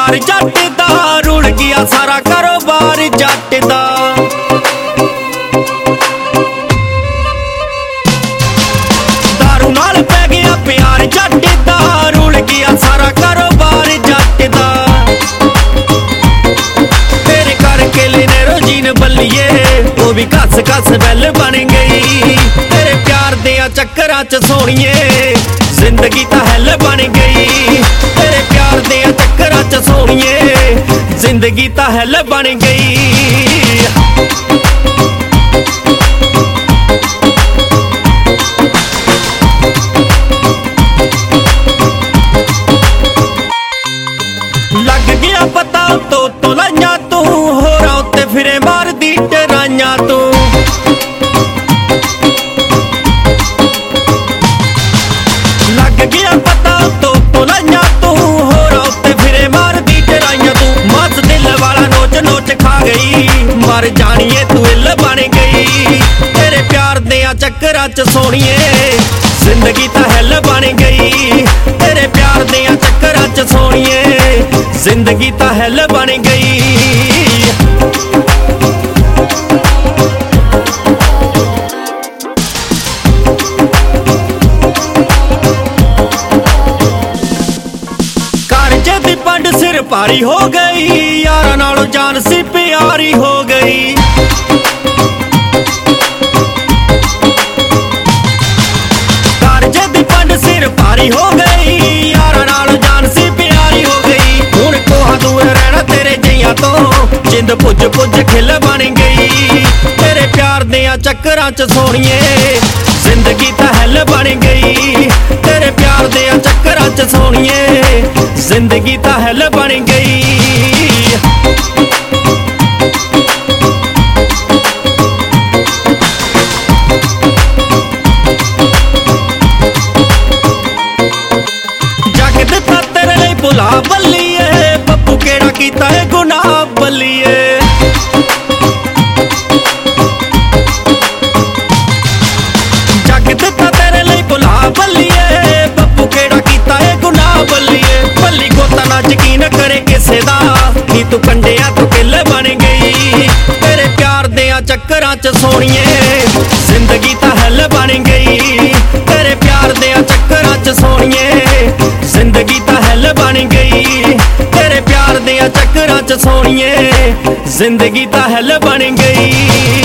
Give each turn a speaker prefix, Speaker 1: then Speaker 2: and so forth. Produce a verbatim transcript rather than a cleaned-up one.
Speaker 1: प्यार जट दा, रुड़ गया सारा कारोबार जट दा। दारू नाल पै गया प्यार जट दा, रुड़ गया सारा कारोबार जट दा। तेरे करके लेने रोजीन बल्लिए, वो भी कस कस बैल बन गई। तेरे प्यार दियां चक्करां च सोहणिए, जिंदगी तां हैल बन गई। तेरे प्यार दियां चक्करां च सोहणिए, जिंदगी तां हैल बन गई। लग गया पता तो तो लाइयां तू, होरां उत्ते फिरे मारदी टराइयां तू। लग गया पता तो तो लाइयां तू, होरां उत्ते फिरे मारदी टराइयां तू। मस दिल वाला नोच नोच खा गई, मर जानिए तू इल बन गई। तेरे प्यार दियां चक्करां च सोहणिए, जिंदगी तां हैल बन गई। तेरे प्यार दियां चक्करां च सोहणिए, जिंदगी तां हैल बन गई। करजे दी पंड सिर भारी हो गई, यारां नालों जान सी प्यारी हो गई। करजे दी पंड सिर भारी हो गई, यारां नालों जान सी प्यारी हो गई। हुण कोहा दूर रहना तेरे जियां तो, जिंद पुज पुज खिल बन गई। तेरे प्यार दियां चक्करां च सोहणिए, जिंदगी तां हैल बन गई। तेरे प्यार दियां चक्करां च सोहणिए, जिंदगी तां हैल बन गई। जग दिता तेरे लिए भुला बल्लिए, बब्बू केड़ा कीता है गुनाह बल्लिए। जग दिता तेरे लिए भुला बल्लिए, बब्बू केड़ा कीता है गुनाह बल्लिए। बल्ली गोता ना यकीन करे किसे दा, नी तू कंडिया तू किल बन गई। तेरे प्यार दियां चक्करां च सोहणिए, जिंदगी तां हैल बन गई। तेरे प्यार दियां चक्करां च सोहणिए, जिंदगी तां हैल बन गई। तेरे प्यार दियां चक्करां च सोहणिए, जिंदगी तां हैल बन गई।